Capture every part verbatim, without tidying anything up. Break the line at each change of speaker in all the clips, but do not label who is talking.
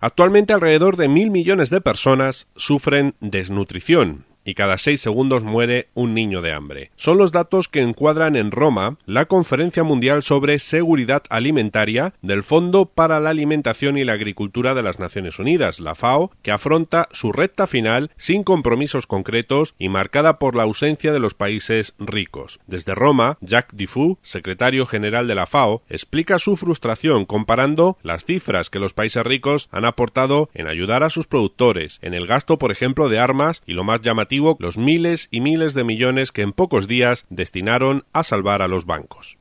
Actualmente alrededor de mil millones de personas sufren desnutrición y cada seis segundos muere un niño de hambre. Son los datos que encuadran en Roma la Conferencia Mundial sobre Seguridad Alimentaria del Fondo para la Alimentación y la Agricultura de las Naciones Unidas, la FAO, que afronta su recta final sin compromisos concretos y marcada por la ausencia de los países ricos. Desde Roma, Jacques Dufour, secretario general de la FAO, explica su frustración comparando las cifras que los países ricos han aportado en ayudar a sus productores, en el gasto, por ejemplo, de armas y lo más llamativo, los miles y miles de millones que en pocos días destinaron a salvar a los bancos.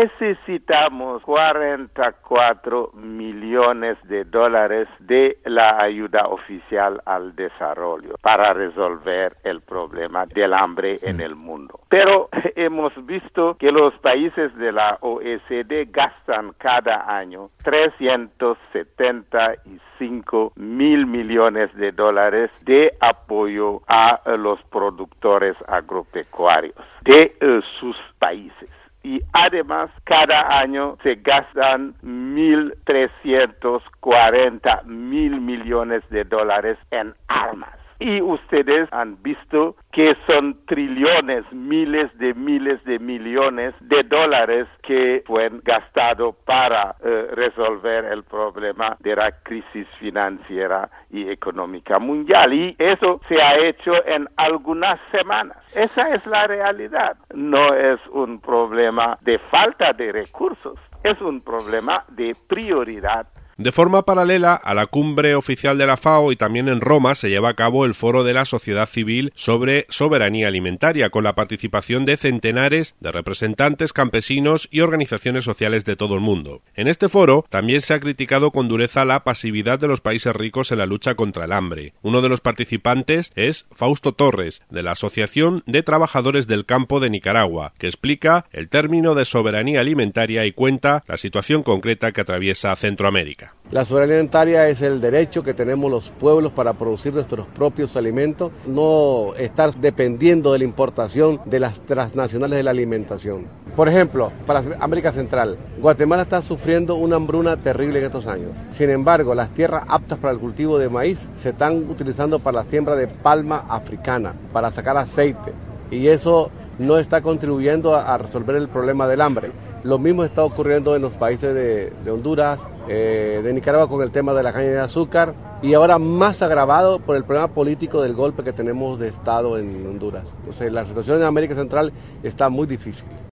Necesitamos cuarenta y cuatro millones de dólares de la ayuda oficial al desarrollo para resolver el problema del hambre en el mundo. Pero hemos visto que los países de la O E C D gastan cada año trescientos setenta y cinco mil millones de dólares de apoyo a los productores agropecuarios de uh, sus países. Y además, cada año se gastan mil trescientos cuarenta mil millones de dólares en armas. Y ustedes han visto que son trillones, miles de miles de millones de dólares que fueron gastados para eh, resolver el problema de la crisis financiera y económica mundial. Y eso se ha hecho en algunas semanas. Esa es la realidad. No es un problema de falta de recursos, es un problema de prioridad.
De forma paralela a la cumbre oficial de la FAO y también en Roma se lleva a cabo el Foro de la Sociedad Civil sobre Soberanía Alimentaria, con la participación de centenares de representantes campesinos y organizaciones sociales de todo el mundo. En este foro también se ha criticado con dureza la pasividad de los países ricos en la lucha contra el hambre. Uno de los participantes es Fausto Torres, de la Asociación de Trabajadores del Campo de Nicaragua, que explica el término de soberanía alimentaria y cuenta la situación concreta que atraviesa Centroamérica.
La soberanía alimentaria es el derecho que tenemos los pueblos para producir nuestros propios alimentos, no estar dependiendo de la importación de las transnacionales de la alimentación. Por ejemplo, para América Central, Guatemala está sufriendo una hambruna terrible en estos años. Sin embargo, las tierras aptas para el cultivo de maíz se están utilizando para la siembra de palma africana, para sacar aceite, y eso no está contribuyendo a, a resolver el problema del hambre. Lo mismo está ocurriendo en los países de, de Honduras, eh, de Nicaragua con el tema de la caña de azúcar y ahora más agravado por el problema político del golpe que tenemos de Estado en Honduras. O sea, la situación en América Central está muy difícil.